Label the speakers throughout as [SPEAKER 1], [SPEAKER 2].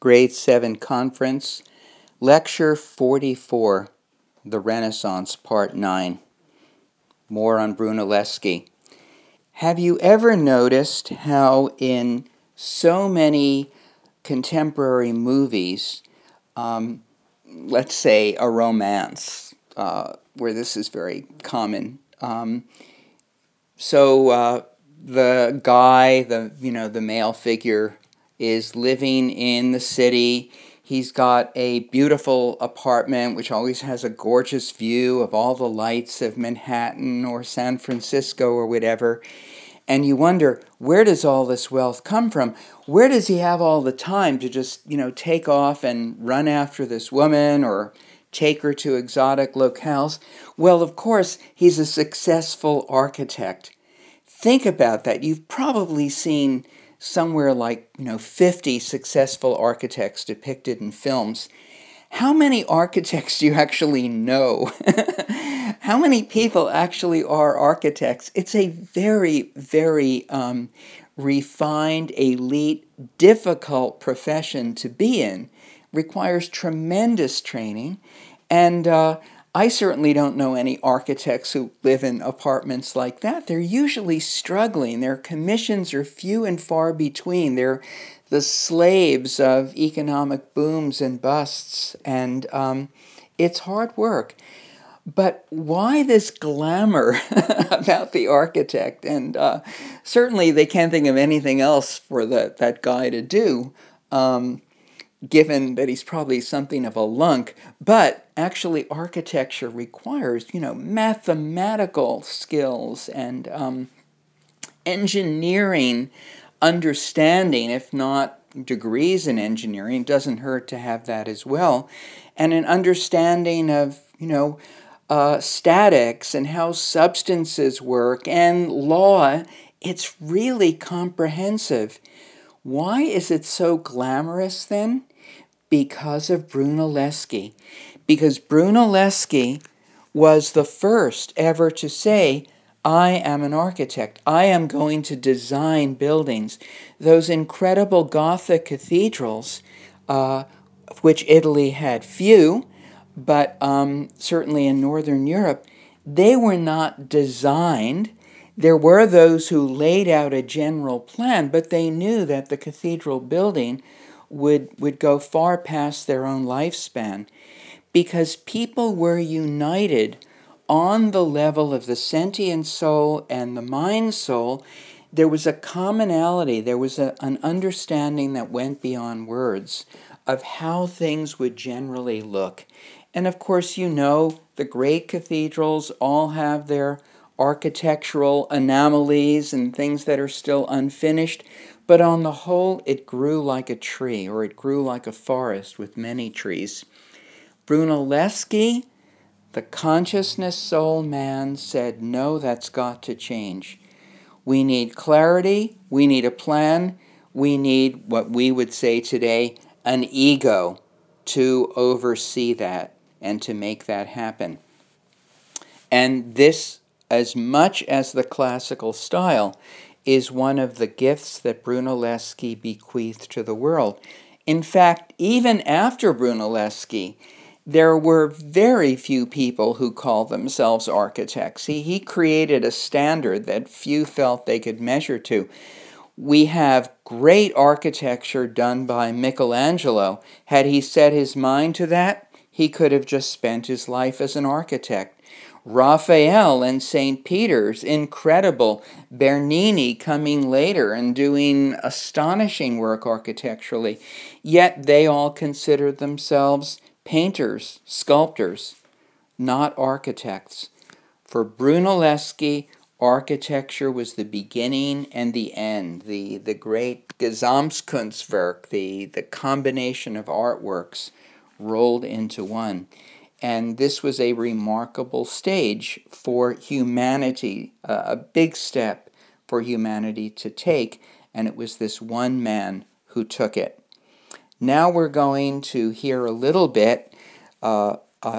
[SPEAKER 1] Grade 7 Conference, Lecture 44, The Renaissance, Part 9. More on Brunelleschi. Have you ever noticed how in so many contemporary movies, let's say a romance, where this is very common, the guy, the male figure, is living in the city. He's got a beautiful apartment which always has a gorgeous view of all the lights of Manhattan or San Francisco or whatever. And you wonder, where does all this wealth come from? Where does he have all the time to just, take off and run after this woman or take her to exotic locales? Well, of course, he's a successful architect. Think about that. You've probably seen somewhere like 50 successful architects depicted in films. How many architects do you actually know? How many people actually are architects? It's a very, very refined, elite, difficult profession to be in. Requires tremendous training, and I certainly don't know any architects who live in apartments like that. They're usually struggling. Their commissions are few and far between. They're the slaves of economic booms and busts, and it's hard work. But why this glamour about the architect? And certainly they can't think of anything else for that guy to do. Given that he's probably something of a lunk, but actually architecture requires, mathematical skills and engineering understanding, if not degrees in engineering. It doesn't hurt to have that as well, and an understanding of, statics and how substances work and law. It's really comprehensive. Why is it so glamorous then? Because of Brunelleschi. Because Brunelleschi was the first ever to say, I am an architect. I am going to design buildings. Those incredible Gothic cathedrals, of which Italy had few, but certainly in Northern Europe, they were not designed. There were those who laid out a general plan, but they knew that the cathedral building would go far past their own lifespan, because people were united on the level of the sentient soul and the mind soul. There was a commonality, there was an understanding that went beyond words of how things would generally look. And of course, the great cathedrals all have their architectural anomalies and things that are still unfinished, but on the whole, it grew like a tree, or it grew like a forest with many trees. Brunelleschi, the consciousness soul man, said, no, that's got to change. We need clarity, we need a plan, we need what we would say today, an ego to oversee that and to make that happen. And this, as much as the classical style, is one of the gifts that Brunelleschi bequeathed to the world. In fact, even after Brunelleschi, there were very few people who called themselves architects. He created a standard that few felt they could measure to. We have great architecture done by Michelangelo. Had he set his mind to that, he could have just spent his life as an architect. Raphael and St. Peter's, incredible. Bernini coming later and doing astonishing work architecturally. Yet they all considered themselves painters, sculptors, not architects. For Brunelleschi, architecture was the beginning and the end, the great Gesamtkunstwerk, the combination of artworks rolled into one. And this was a remarkable stage for humanity, a big step for humanity to take, and it was this one man who took it. Now we're going to hear a little bit, a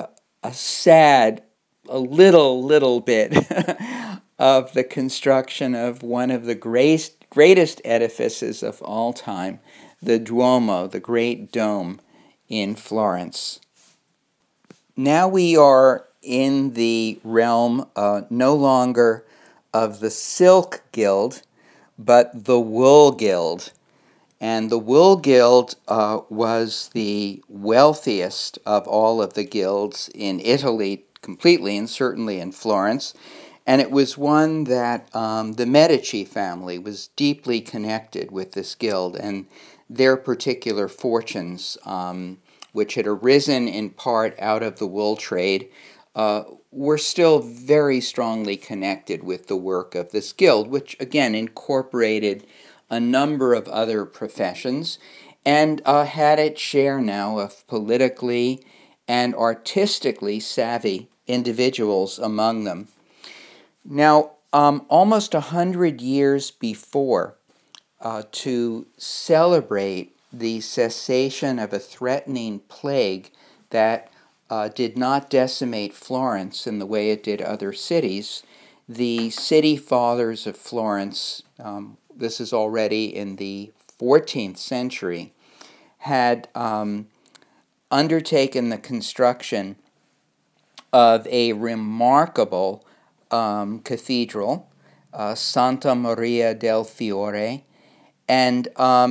[SPEAKER 1] little bit of the construction of one of the greatest edifices of all time, the Duomo, the Great Dome in Florence. Now we are in the realm no longer of the Silk Guild, but the Wool Guild. And the Wool Guild was the wealthiest of all of the guilds in Italy completely, and certainly in Florence. And it was one that the Medici family was deeply connected with this guild and their particular fortunes, which had arisen in part out of the wool trade, were still very strongly connected with the work of this guild, which again incorporated a number of other professions and had its share now of politically and artistically savvy individuals among them. Now, almost 100 years before, to celebrate the cessation of a threatening plague that did not decimate Florence in the way it did other cities, the city fathers of Florence, this is already in the 14th century, had undertaken the construction of a remarkable cathedral, Santa Maria del Fiore, and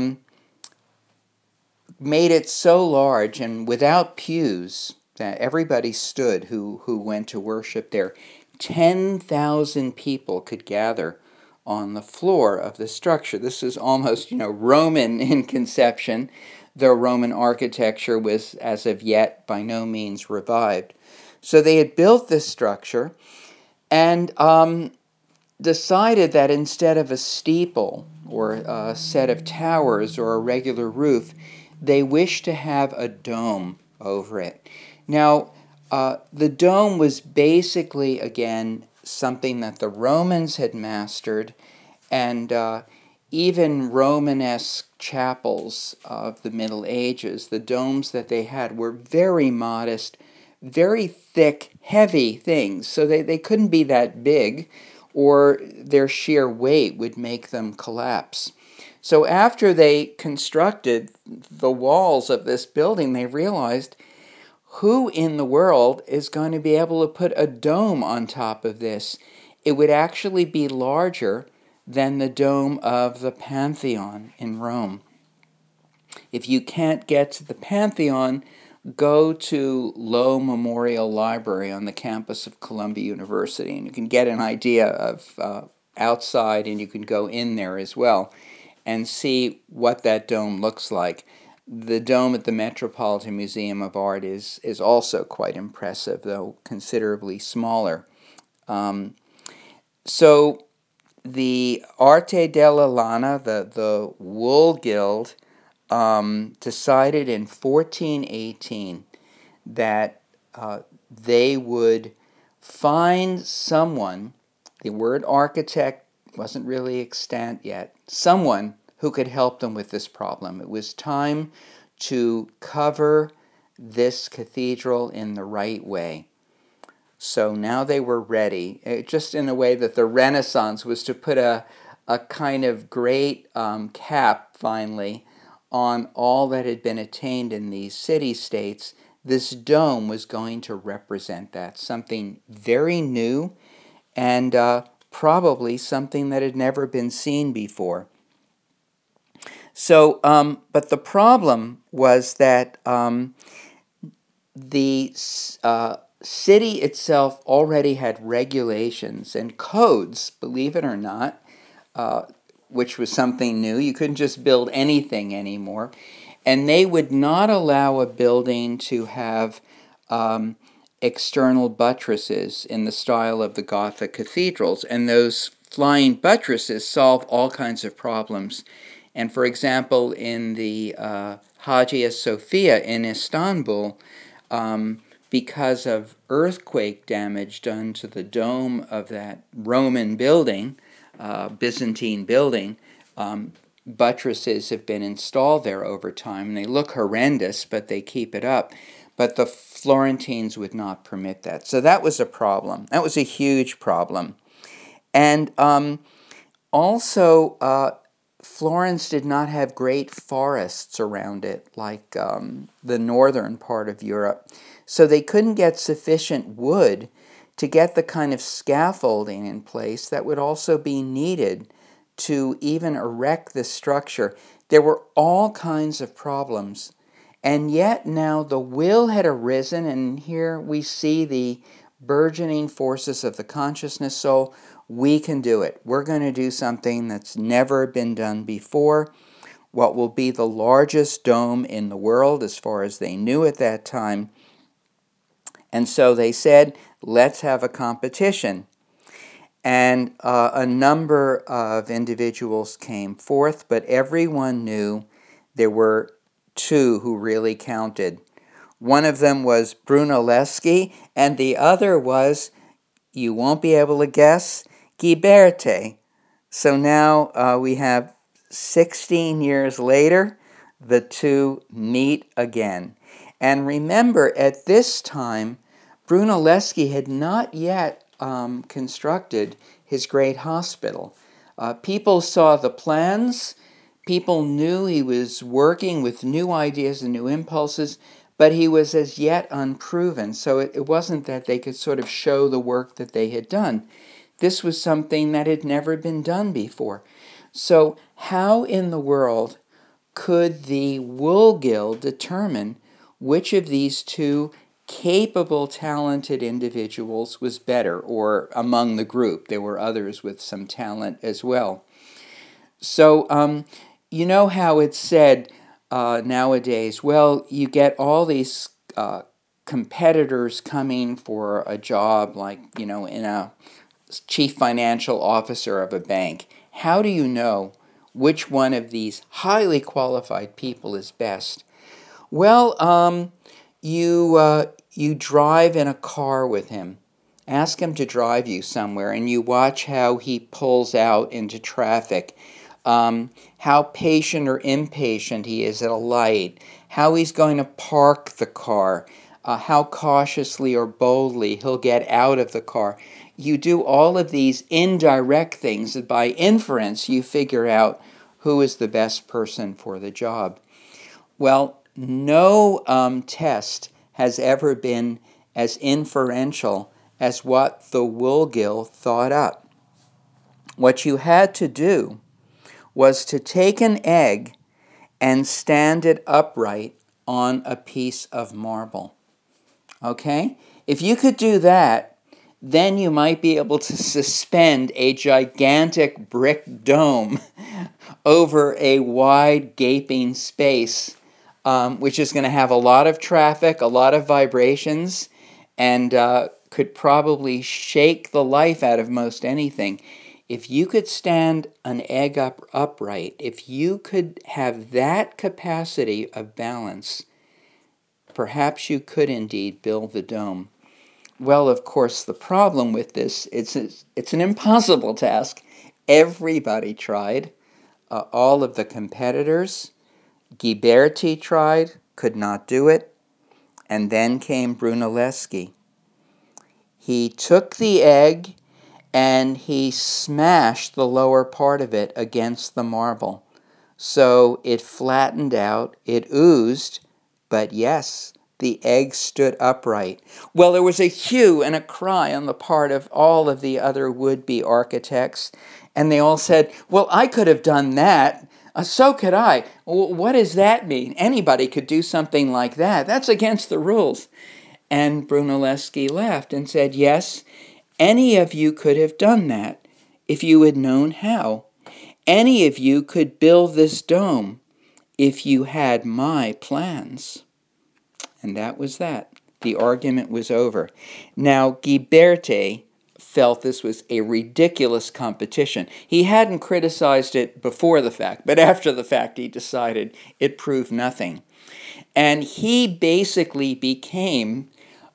[SPEAKER 1] made it so large and without pews that everybody stood who went to worship there. 10,000 people could gather on the floor of the structure. This is almost, Roman in conception, though Roman architecture was, as of yet, by no means revived. So they had built this structure and decided that instead of a steeple or a set of towers or a regular roof, they wished to have a dome over it. Now, the dome was basically, again, something that the Romans had mastered, and even Romanesque chapels of the Middle Ages, the domes that they had were very modest, very thick, heavy things, so they couldn't be that big, or their sheer weight would make them collapse. So after they constructed the walls of this building, they realized, who in the world is going to be able to put a dome on top of this? It would actually be larger than the dome of the Pantheon in Rome. If you can't get to the Pantheon, go to Low Memorial Library on the campus of Columbia University, and you can get an idea of outside, and you can go in there as well and see what that dome looks like. The dome at the Metropolitan Museum of Art is also quite impressive, though considerably smaller. So the Arte della Lana, the Wool Guild, decided in 1418 that they would find someone, the word architect wasn't really extant yet, someone who could help them with this problem. It was time to cover this cathedral in the right way. So now they were ready, just in a way that the Renaissance was to put a kind of great cap, finally, on all that had been attained in these city-states. This dome was going to represent that, something very new and probably something that had never been seen before. So, but the problem was that the city itself already had regulations and codes, believe it or not, which was something new. You couldn't just build anything anymore. And they would not allow a building to have external buttresses in the style of the Gothic cathedrals. And those flying buttresses solve all kinds of problems. And for example, in the Hagia Sophia in Istanbul, because of earthquake damage done to the dome of that Roman building, Byzantine building, buttresses have been installed there over time, and they look horrendous, but they keep it up. But the Florentines would not permit that. So that was a problem. That was a huge problem. And also, Florence did not have great forests around it like the northern part of Europe. So they couldn't get sufficient wood to get the kind of scaffolding in place that would also be needed to even erect the structure. There were all kinds of problems. And yet now the will had arisen, and here we see the burgeoning forces of the consciousness soul. We can do it. We're going to do something that's never been done before. What will be the largest dome in the world as far as they knew at that time. And so they said, let's have a competition. And a number of individuals came forth, but everyone knew there were two who really counted. One of them was Brunelleschi, and the other was, you won't be able to guess, Ghiberti. So now we have 16 years later, the two meet again. And remember, at this time, Brunelleschi had not yet constructed his great hospital. People saw the plans. People knew he was working with new ideas and new impulses, but he was as yet unproven. So it wasn't that they could sort of show the work that they had done. This was something that had never been done before. So how in the world could the Wool Guild determine which of these two capable, talented individuals was better, or among the group? There were others with some talent as well. So you know how it's said nowadays, well, you get all these competitors coming for a job, like, in a chief financial officer of a bank. How do you know which one of these highly qualified people is best? Well, you drive in a car with him. Ask him to drive you somewhere, and you watch how he pulls out into traffic, how patient or impatient he is at a light, how he's going to park the car, how cautiously or boldly he'll get out of the car. You do all of these indirect things, and by inference you figure out who is the best person for the job. Well, no test has ever been as inferential as what the Wool Guild thought up. What you had to do was to take an egg and stand it upright on a piece of marble. Okay? If you could do that, then you might be able to suspend a gigantic brick dome over a wide gaping space, which is going to have a lot of traffic, a lot of vibrations, and could probably shake the life out of most anything. If you could stand an egg upright, if you could have that capacity of balance, perhaps you could indeed build the dome. Well, of course, the problem with this, it's an impossible task. Everybody tried. All of the competitors. Ghiberti tried, could not do it. And then came Brunelleschi. He took the egg and he smashed the lower part of it against the marble. So it flattened out, it oozed, but yes, the egg stood upright. Well, there was a hue and a cry on the part of all of the other would-be architects, and they all said, well, I could have done that. So could I. What does that mean? Anybody could do something like that. That's against the rules. And Brunelleschi laughed and said, yes, any of you could have done that if you had known how. Any of you could build this dome if you had my plans. And that was that. The argument was over. Now, Ghiberti felt this was a ridiculous competition. He hadn't criticized it before the fact, but after the fact he decided it proved nothing. And he basically became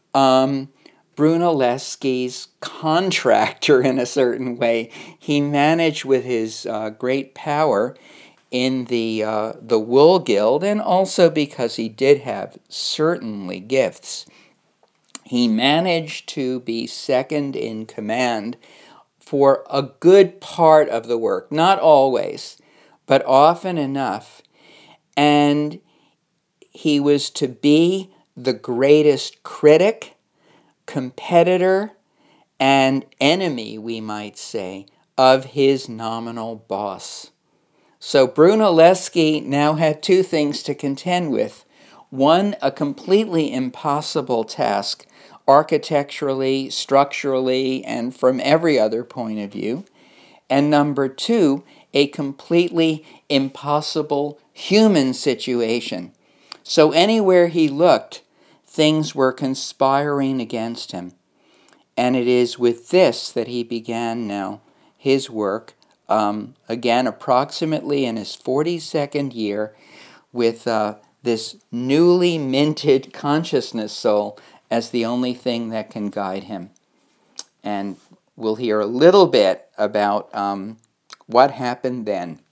[SPEAKER 1] Brunelleschi's contractor in a certain way. He managed with his great power in the Wool Guild, and also because he did have certainly gifts. He managed to be second in command for a good part of the work, not always, but often enough. And he was to be the greatest critic, competitor, and enemy, we might say, of his nominal boss. So Brunelleschi now had two things to contend with. One, a completely impossible task, architecturally, structurally, and from every other point of view. And number two, a completely impossible human situation. So anywhere he looked, things were conspiring against him. And it is with this that he began now his work, again, approximately in his 42nd year, with this newly minted consciousness soul as the only thing that can guide him. And we'll hear a little bit about what happened then.